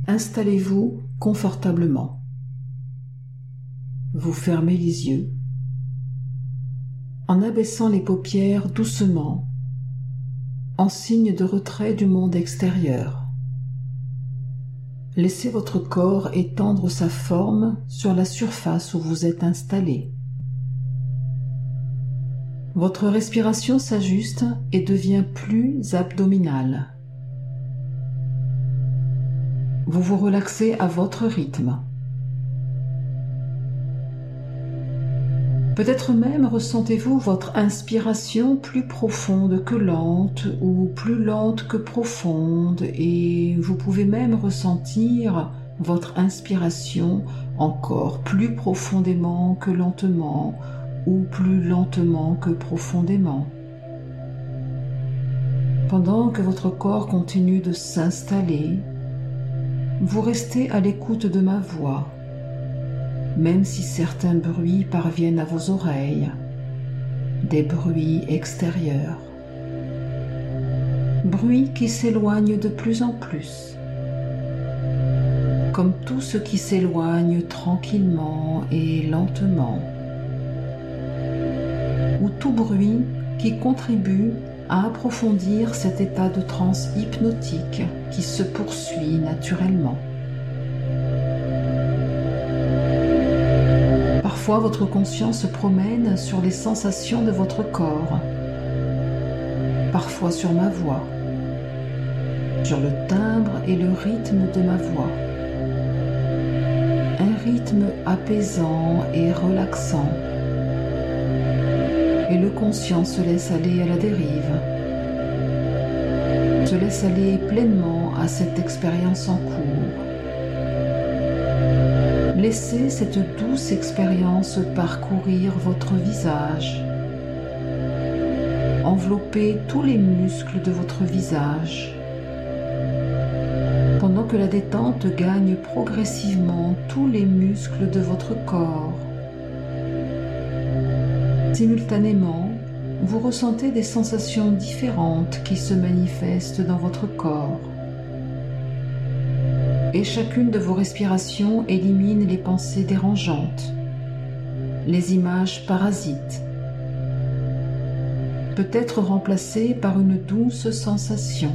Installez-vous confortablement. Vous fermez les yeux en abaissant les paupières doucement, en signe de retrait du monde extérieur. Laissez votre corps étendre sa forme sur la surface où vous êtes installé. Votre respiration s'ajuste et devient plus abdominale. Vous vous relaxez à votre rythme. Peut-être même ressentez-vous votre inspiration plus profonde que lente ou plus lente que profonde, et vous pouvez même ressentir votre inspiration encore plus profondément que lentement ou plus lentement que profondément. Pendant que votre corps continue de s'installer, vous restez à l'écoute de ma voix, même si certains bruits parviennent à vos oreilles, des bruits extérieurs, bruits qui s'éloignent de plus en plus, comme tout ce qui s'éloigne tranquillement et lentement, ou tout bruit qui contribue à approfondir cet état de transe hypnotique qui se poursuit naturellement. Parfois, votre conscience se promène sur les sensations de votre corps, parfois sur ma voix, sur le timbre et le rythme de ma voix. Un rythme apaisant et relaxant. Et le conscient se laisse aller à la dérive, se laisse aller pleinement à cette expérience en cours. Laissez cette douce expérience parcourir votre visage, envelopper tous les muscles de votre visage, pendant que la détente gagne progressivement tous les muscles de votre corps. Simultanément, vous ressentez des sensations différentes qui se manifestent dans votre corps. Et chacune de vos respirations élimine les pensées dérangeantes, les images parasites, peut-être remplacées par une douce sensation.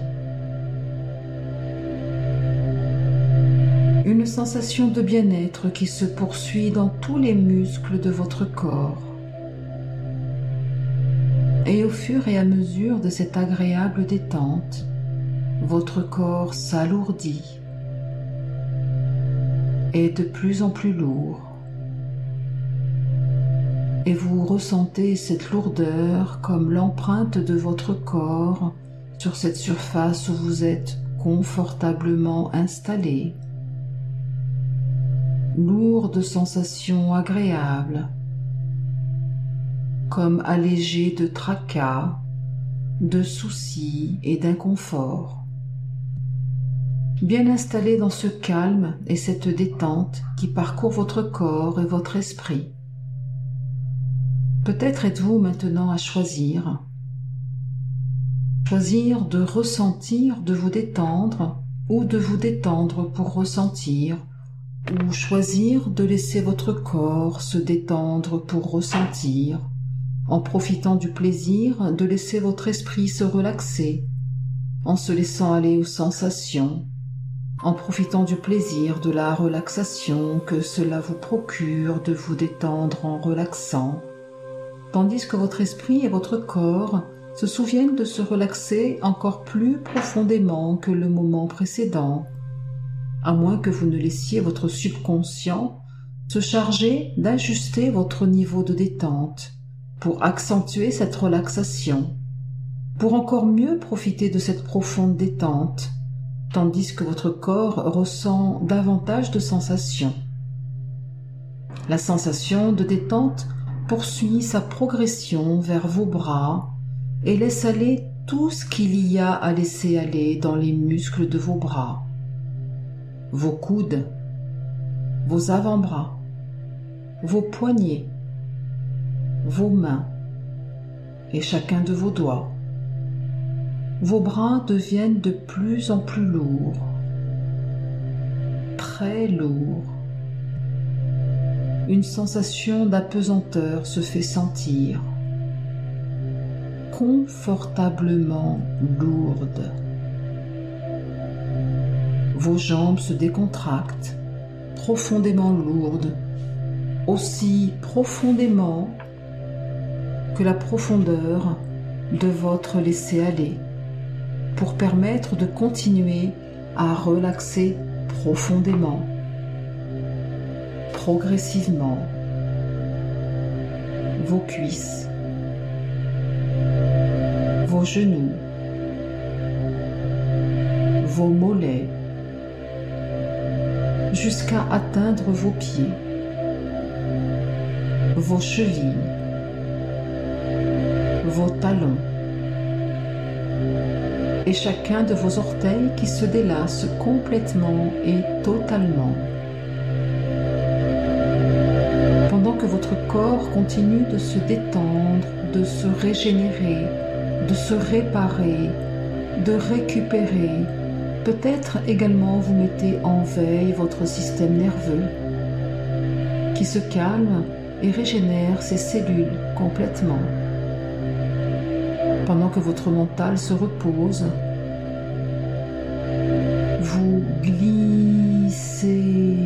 Une sensation de bien-être qui se poursuit dans tous les muscles de votre corps. Et au fur et à mesure de cette agréable détente, votre corps s'alourdit, est de plus en plus lourd. Et vous ressentez cette lourdeur comme l'empreinte de votre corps sur cette surface où vous êtes confortablement installé. Lourde sensation agréable, comme allégé de tracas, de soucis et d'inconfort. Bien installé dans ce calme et cette détente qui parcourt votre corps et votre esprit. Peut-être êtes-vous maintenant à choisir. Choisir de ressentir, de vous détendre, ou de vous détendre pour ressentir, ou choisir de laisser votre corps se détendre pour ressentir, en profitant du plaisir de laisser votre esprit se relaxer, en se laissant aller aux sensations, en profitant du plaisir de la relaxation que cela vous procure de vous détendre en relaxant, tandis que votre esprit et votre corps se souviennent de se relaxer encore plus profondément que le moment précédent, à moins que vous ne laissiez votre subconscient se charger d'ajuster votre niveau de détente pour accentuer cette relaxation, pour encore mieux profiter de cette profonde détente, tandis que votre corps ressent davantage de sensations. La sensation de détente poursuit sa progression vers vos bras et laisse aller tout ce qu'il y a à laisser aller dans les muscles de vos bras, vos coudes, vos avant-bras, vos poignets, vos mains et chacun de vos doigts. Vos bras deviennent de plus en plus lourds. très lourd. Une sensation d'apesanteur se fait sentir, confortablement lourde. Vos jambes se décontractent, profondément lourdes, aussi profondément que la profondeur de votre laisser-aller, pour permettre de continuer à relaxer profondément, progressivement, vos cuisses, vos genoux, vos mollets, jusqu'à atteindre vos pieds, vos chevilles, vos talons, et chacun de vos orteils qui se délasse complètement et totalement. Pendant que votre corps continue de se détendre, de se régénérer, de se réparer, de récupérer, peut-être également vous mettez en veille votre système nerveux qui se calme et régénère ses cellules complètement. Pendant que votre mental se repose, vous glissez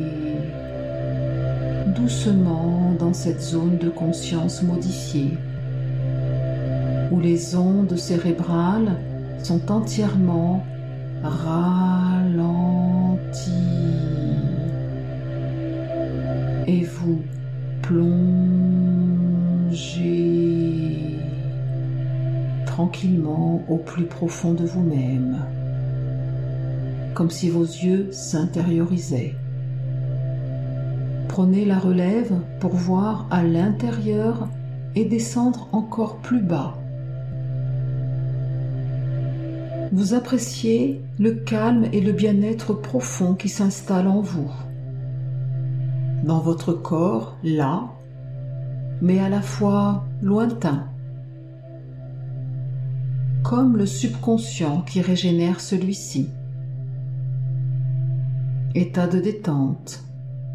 doucement dans cette zone de conscience modifiée, où les ondes cérébrales sont entièrement ralenties et vous plongez tranquillement au plus profond de vous-même, comme si vos yeux s'intériorisaient. Prenez la relève pour voir à l'intérieur et descendre encore plus bas. Vous appréciez le calme et le bien-être profond qui s'installe en vous, dans votre corps là, mais à la fois lointain, comme le subconscient qui régénère celui-ci. État de détente,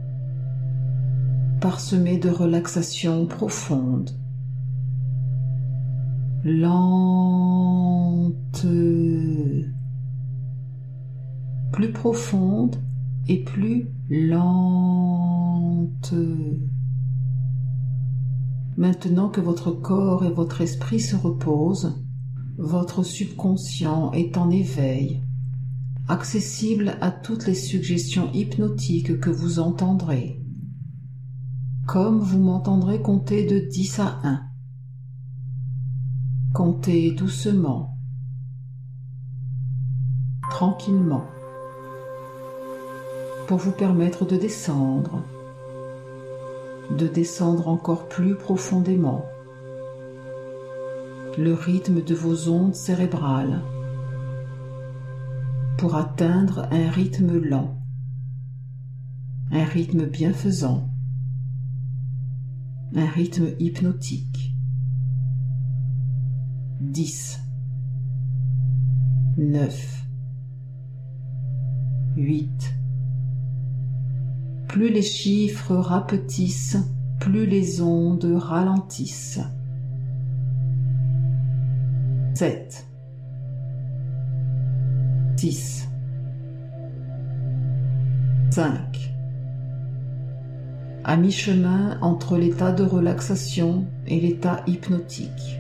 parsemé de relaxation profonde, lente, plus profonde et plus lente. Maintenant que votre corps et votre esprit se reposent, votre subconscient est en éveil, accessible à toutes les suggestions hypnotiques que vous entendrez, comme vous m'entendrez compter de 10 à 1. Comptez doucement, tranquillement, pour vous permettre de descendre encore plus profondément. Le rythme de vos ondes cérébrales pour atteindre un rythme lent, un rythme bienfaisant, un rythme hypnotique. 10, 9, 8. Plus les chiffres rapetissent, plus les ondes ralentissent. 7, 6, 5. À mi-chemin entre l'état de relaxation et l'état hypnotique.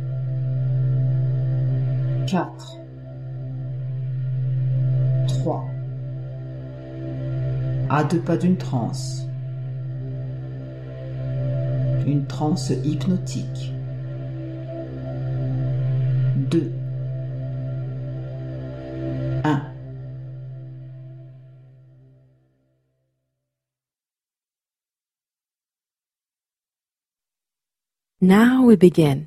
4, 3. À 2 pas d'une transe. Une transe hypnotique. 2, 1. Now we begin.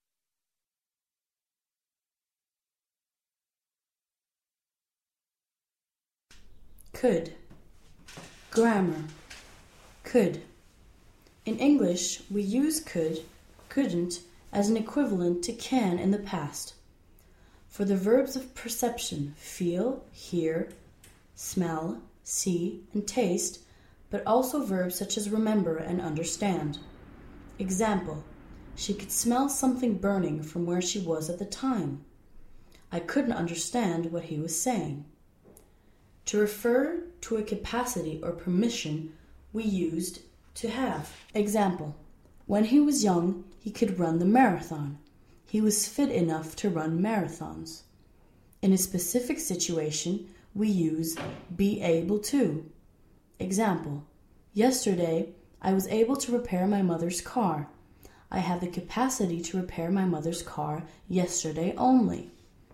Could. Grammar. Could. In English, we use could, couldn't as an equivalent to can in the past. For the verbs of perception, feel, hear, smell, see, and taste, but also verbs such as remember and understand. Example, she could smell something burning from where she was at the time. I couldn't understand what he was saying. To refer to a capacity or permission, we used to have. Example, when he was young, he could run the marathon. He was fit enough to run marathons. In a specific situation, we use be able to. Example, yesterday, I was able to repair my mother's car. I had the capacity to repair my mother's car yesterday only.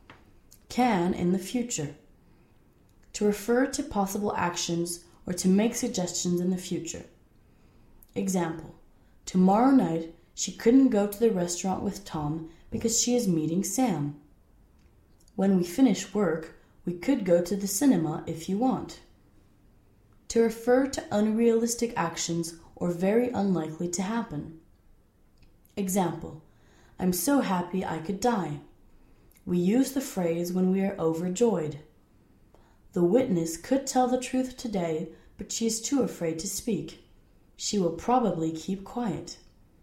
Can in the future. To refer to possible actions or to make suggestions in the future. Example, tomorrow night she couldn't go to the restaurant with Tom because she is meeting Sam. When we finish work, we could go to the cinema if you want. To refer to unrealistic actions or very unlikely to happen. Example, I'm so happy I could die. We use the phrase when we are overjoyed. The witness could tell the truth today, but she is too afraid to speak. She will probably keep quiet.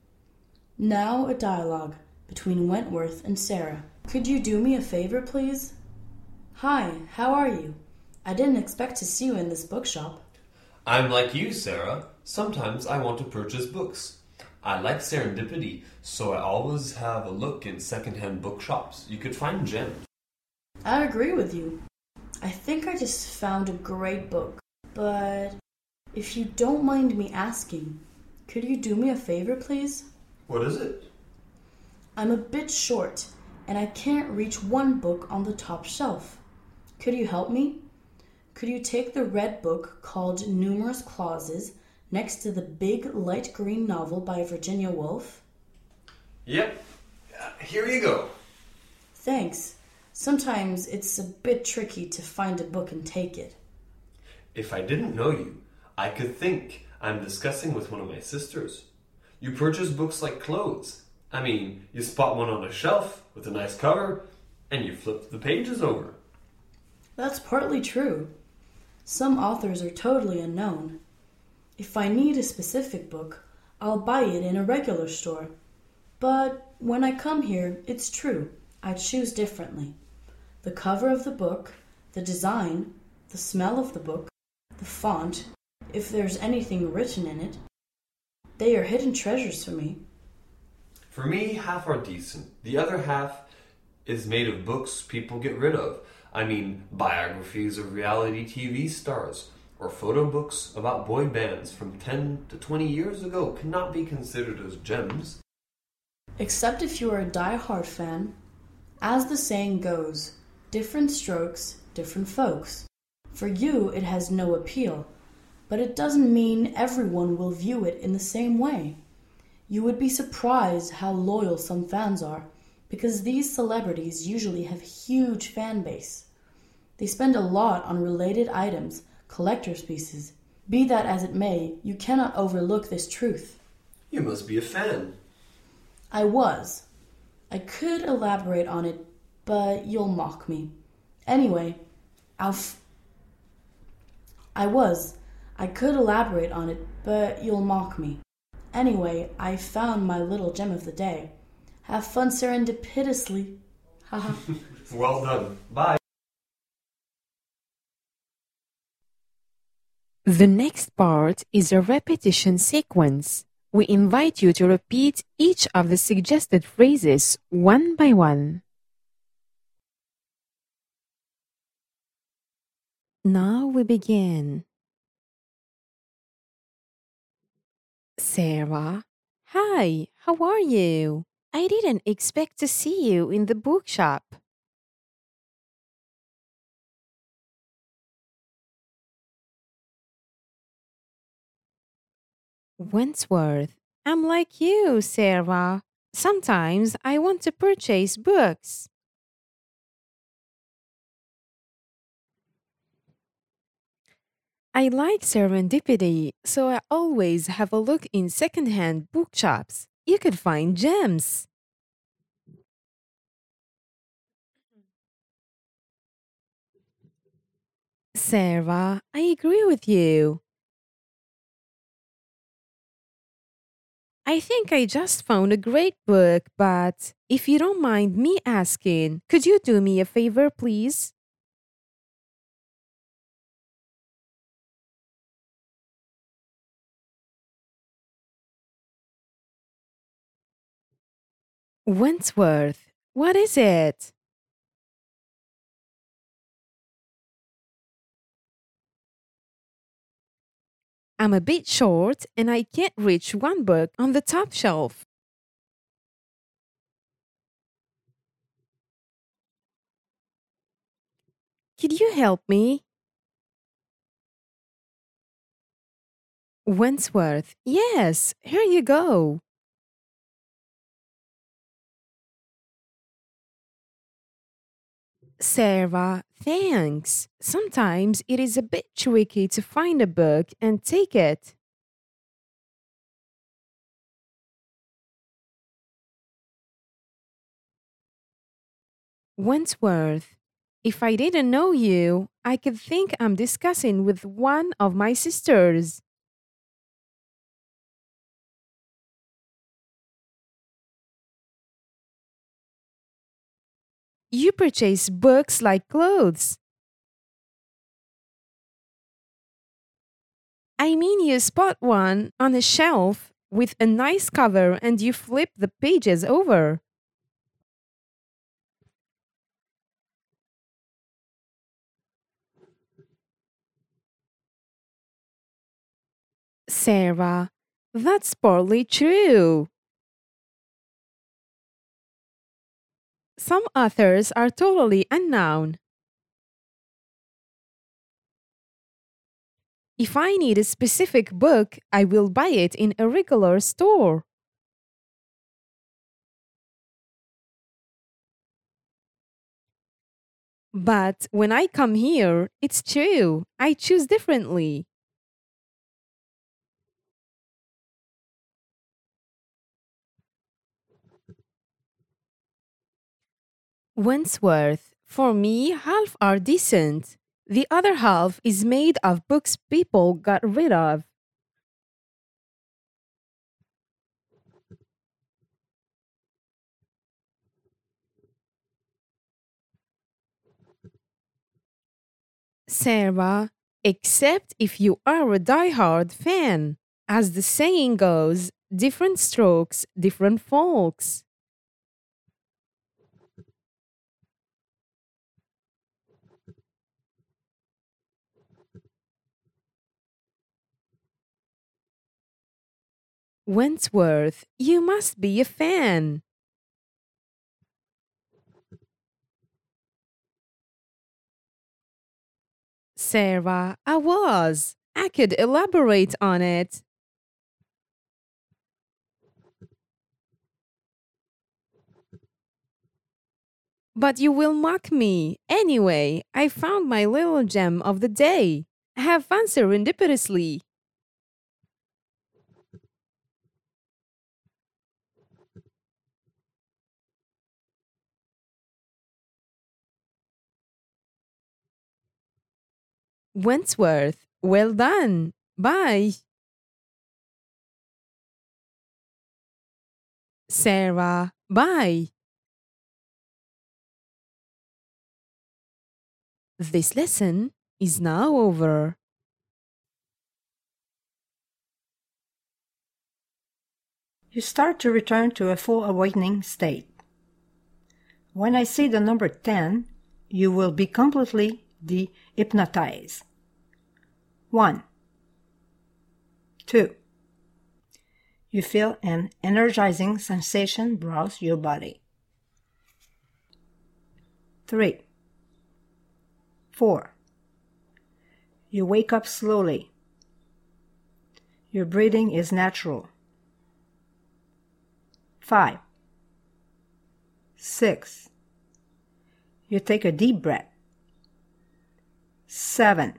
Now a dialogue between Wentworth and Sarah. Could you do me a favor, please? Hi, how are you? I didn't expect to see you in this bookshop. I'm like you, Sarah. Sometimes I want to purchase books. I like serendipity, so I always have a look in second-hand bookshops. You could find gems. I agree with you. I think I just found a great book, but if you don't mind me asking, could you do me a favor, please? What is it? I'm a bit short, and I can't reach one book on the top shelf. Could you help me? Could you take the red book called Numerous Clauses next to the big light green novel by Virginia Woolf? Yep. Here you go. Thanks. Sometimes it's a bit tricky to find a book and take it. If I didn't know you, I could think I'm discussing with one of my sisters. You purchase books like clothes. I mean, you spot one on a shelf with a nice cover, and you flip the pages over. That's partly true. Some authors are totally unknown. If I need a specific book, I'll buy it in a regular store. But when I come here, it's true, I choose differently. The cover of the book, the design, the smell of the book, the font, if there's anything written in it, they are hidden treasures for me. For me, half are decent. The other half is made of books people get rid of. I mean, biographies of reality TV stars, or photo books about boy bands from 10 to 20 years ago cannot be considered as gems. Except if you are a die-hard fan. As the saying goes, different strokes, different folks. For you, it has no appeal, but it doesn't mean everyone will view it in the same way. You would be surprised how loyal some fans are, because these celebrities usually have huge fan base. They spend a lot on related items, collector's pieces. Be that as it may, you cannot overlook this truth. You must be a fan. I was. I could elaborate on it, but you'll mock me. Anyway, I could elaborate on it, but you'll mock me. Anyway, I found my little gem of the day. Have fun serendipitously. Haha. Well done. Bye. The next part is a repetition sequence. We invite you to repeat each of the suggested phrases one by one. Now we begin. Sarah, hi, how are you? I didn't expect to see you in the bookshop. Wentworth, I'm like you, Sarah. Sometimes I want to purchase books. I like serendipity, so I always have a look in second-hand bookshops. You could find gems. Sarah, I agree with you. I think I just found a great book, but if you don't mind me asking, could you do me a favor, please? Wentworth, what is it? I'm a bit short and I can't reach one book on the top shelf. Could you help me? Wentworth, yes, here you go. Sarah, thanks. Sometimes it is a bit tricky to find a book and take it. Wentworth, if I didn't know you, I could think I'm discussing with one of my sisters. You purchase books like clothes. I mean, you spot one on a shelf with a nice cover and you flip the pages over. Sarah, that's partly true. Some authors are totally unknown. If I need a specific book, I will buy it in a regular store. But when I come here, it's true. I choose differently. Wentworth, for me, half are decent. The other half is made of books people got rid of. Sarah, except if you are a die-hard fan. As the saying goes, different strokes, different folks. Wentworth, you must be a fan. Sarah, I was. I could elaborate on it. But you will mock me. Anyway, I found my little gem of the day. Have fun serendipitously. Wentworth, well done. Bye. Sarah, bye. This lesson is now over. You start to return to a full awakening state. When I say the number 10, you will be completely de-hypnotized. 1, 2. You feel an energizing sensation browse your body. 3, 4. You wake up slowly. Your breathing is natural. 5, 6. You take a deep breath. 7,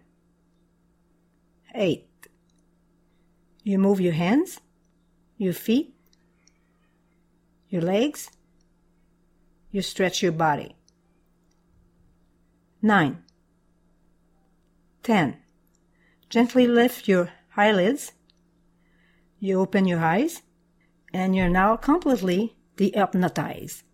8. You move your hands, your feet, your legs. You stretch your body. 9, 10. Gently lift your eyelids. You open your eyes, and you're now completely dehypnotized.